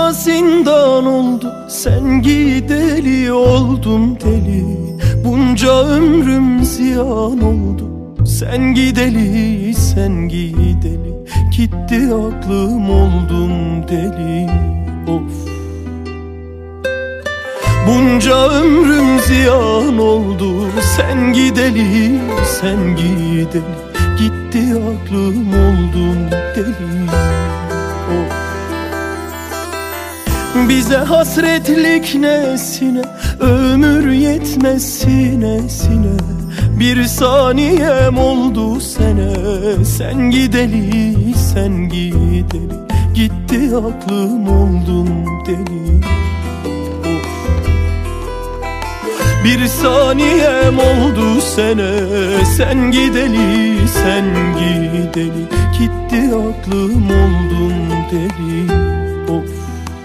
bana zindan oldu, sen gideli oldum deli. Bunca ömrüm ziyan oldu, sen gideli, sen gideli. Gitti aklım, oldum deli. Of. Bunca ömrüm ziyan oldu, sen gideli, sen gideli. Gitti aklım, oldum deli. Of. Bize hasretlik nesine, ömür yetmez sinesine. Bir saniyem oldu sene, sen gideli, sen gideli. Gitti aklım, oldum deli. Bir saniyem oldu sene, sen gideli, sen gideli. Gitti aklım, oldum deli. Of.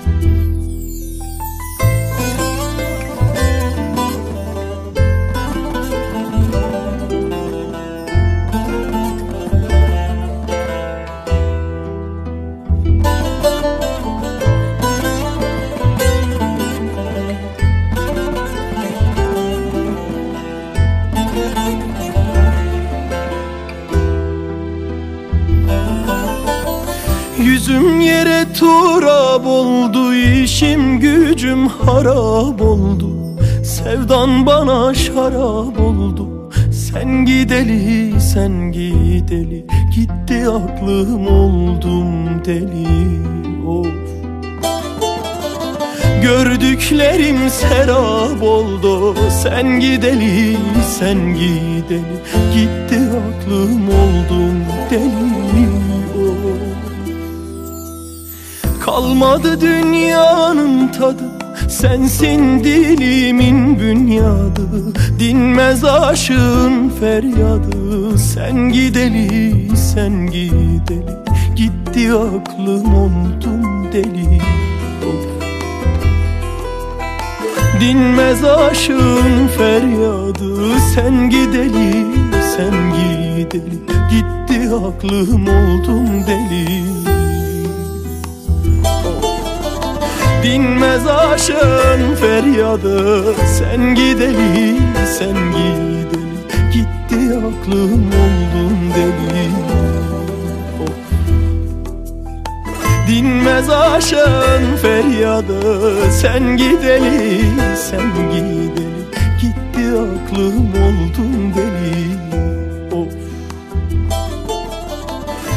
Yüzüm yere turab oldu, işim gücüm harap oldu. Sevdan bana şarap oldu, sen gideli, sen gideli. Gitti aklım, oldum deli. Of. Gördüklerim serap oldu, sen gideli, sen gideli. Gitti aklım, oldum deli. Of. Kalmadı dünyanın tadı, sensin dilimin bünyadı. Dinmez aşığın feryadı, sen gideli, sen gideli. Gitti aklım, oldum deli. Of. Dinmez aşığın feryadı, sen gideli, sen gideli. Gitti aklım, oldum deli. Dinmez aşığın feryadı, sen gideli, sen gideli. Gitti aklım, oldum deli. Of. Dinmez aşığın feryadı, sen gideli, sen gideli. Gitti aklım, oldum deli. Of.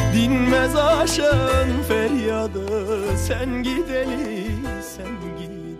Dinmez aşığın feryadı, sen gideli, sen gideli.